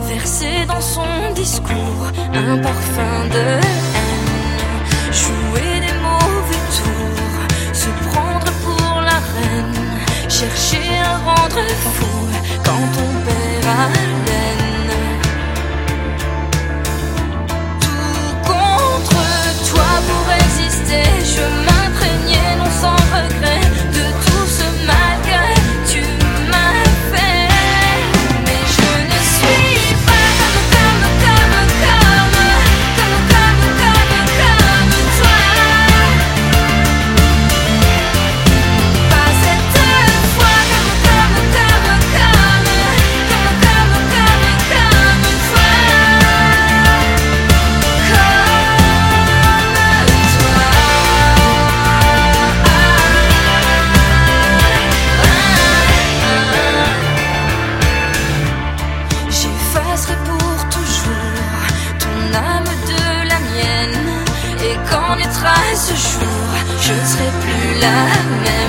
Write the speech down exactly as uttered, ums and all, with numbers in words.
verser dans son discours un parfum de haine, jouer des mauvais tours, se prendre pour la reine, chercher à rendre fou quand on perd haleine. Tout contre toi pour exister, je m'imprégnais non sans regret de tout ce mal que tu m'as fait. Mais je ne suis pas comme, comme, comme, comme, comme, comme, comme, comme toi. Pas cette fois comme, comme, comme, comme, comme, comme, comme, comme toi. J'effacerai pour toujours ton âme de la mienne, et quand naîtra ce jour, je ne serai plus la même.